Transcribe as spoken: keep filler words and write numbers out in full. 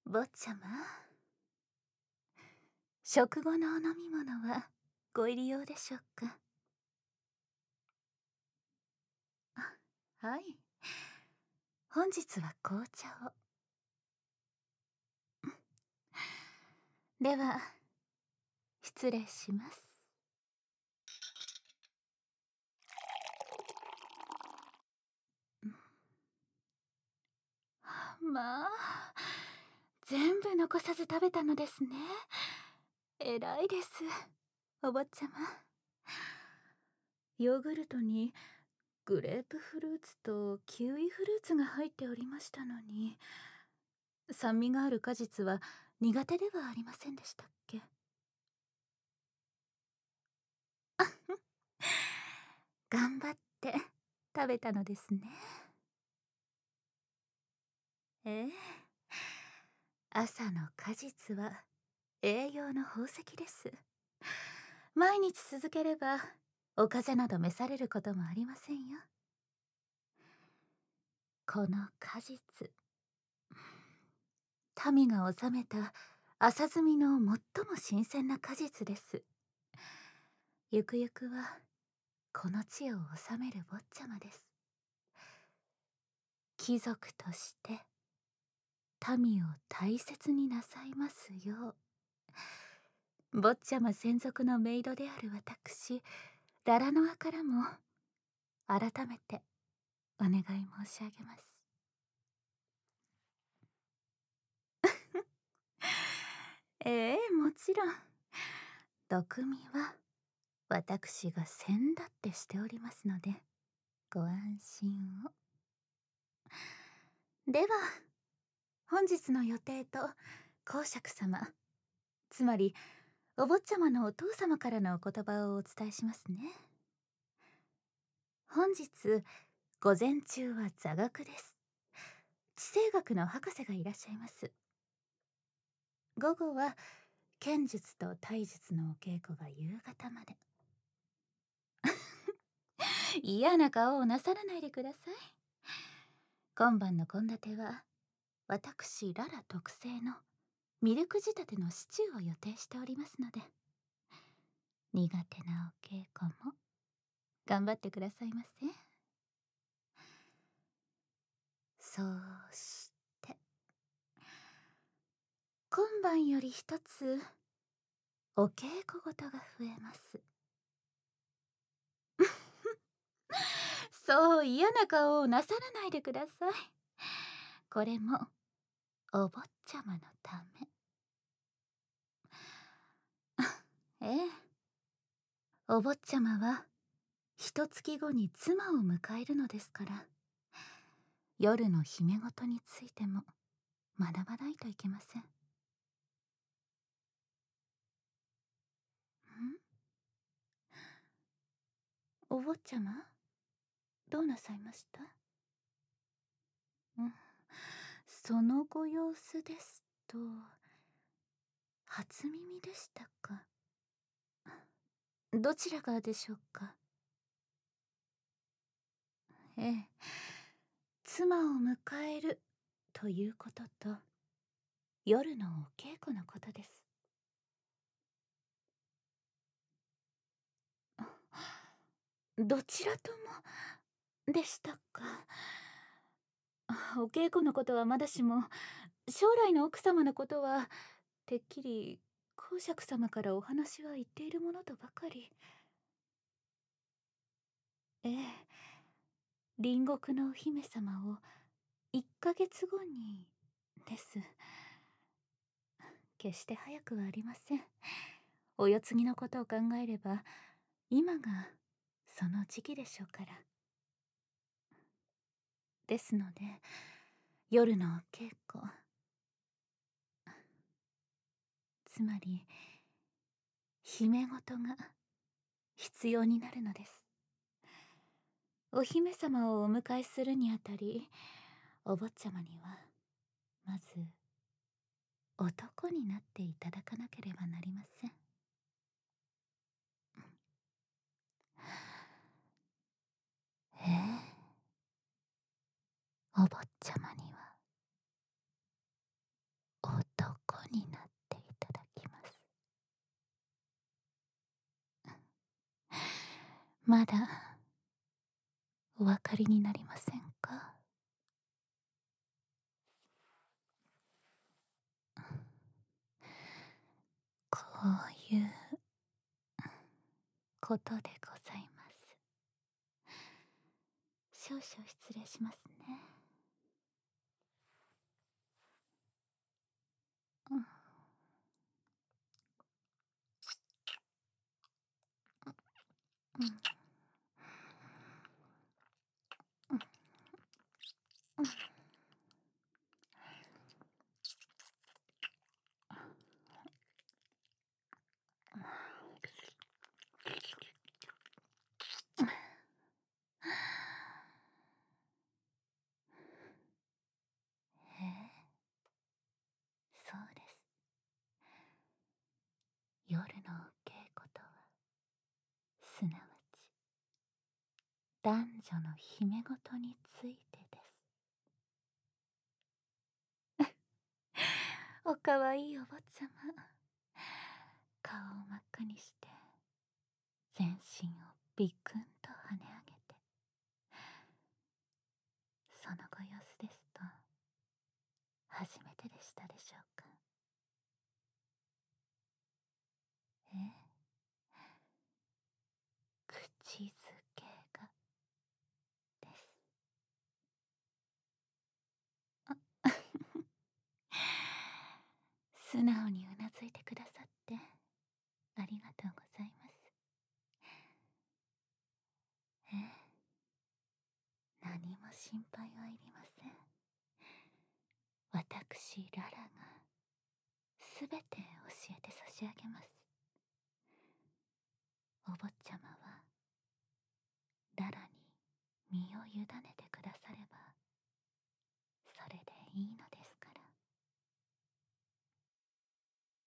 坊ちゃま、食後のお飲み物はご入り用でしょうか？あ、はい。本日は紅茶を。では、失礼します。まあ、全部残さず食べたのですね。偉いです、お坊ちゃま。ヨーグルトにグレープフルーツとキウイフルーツが入っておりましたのに、酸味がある果実は苦手ではありませんでしたっけ？頑張って食べたのですね。ええ、朝の果実は栄養の宝石です。毎日続ければお風邪など召されることもありませんよ。この果実、民が治めた朝摘みの最も新鮮な果実です。ゆくゆくはこの地を治める坊ちゃまです。貴族として民を大切になさいますよう、坊ちゃま専属のメイドである私ララノアからも改めてお願い申し上げます。ええ、もちろん毒味は私がせんだってしておりますのでご安心を。では本日の予定と公爵様、つまりお坊ちゃまのお父様からのお言葉をお伝えしますね。本日午前中は座学です。地政学の博士がいらっしゃいます。午後は剣術と体術のお稽古が夕方まで。嫌な顔をなさらないでください。今晩の献立は私ララ特製のミルク仕立てのシチューを予定しておりますので、苦手なお稽古も頑張ってくださいませ。そうして今晩より一つお稽古事が増えます。そう嫌な顔をなさらないでください。これもお坊ちゃまのため。ええ、お坊ちゃまは一月後に妻を迎えるのですから、夜の姫事についても学ばないといけません。ん？お坊ちゃま、どうなさいました？うん、そのご様子ですと初耳でしたか。どちらがでしょうか。ええ、妻を迎えるということと夜のお稽古のことです。どちらともでしたか。お稽古のことはまだしも、将来の奥様のことはてっきり公爵様からお話は言っているものとばかり。ええ、隣国のお姫様をいっかげつごにです。決して早くはありません。お世継ぎのことを考えれば今がその時期でしょうから。ですので夜のお稽古、つまり姫事が必要になるのです。お姫様をお迎えするにあたり、お坊ちゃまにはまず男になっていただかなければなりません。ええ、お坊ちゃまにはまだお分かりになりませんか？こういうことでございます。少々失礼しますね。うん。うん。うん。うん。ええ、そうです。夜のお稽古とは、すなわち男女の秘め事についてです。おかわいいお坊ちゃま、顔を真っ赤にして全身をビクンと跳ね上げて、そのご様子ですと初めてでしたでしょうか？え、口づけがです。あ素直にうなずいてくださってありがとうございます。ええ、何も心配はいりません。私ララがすべて教えて差し上げます。お坊ちゃまはララに身を委ねて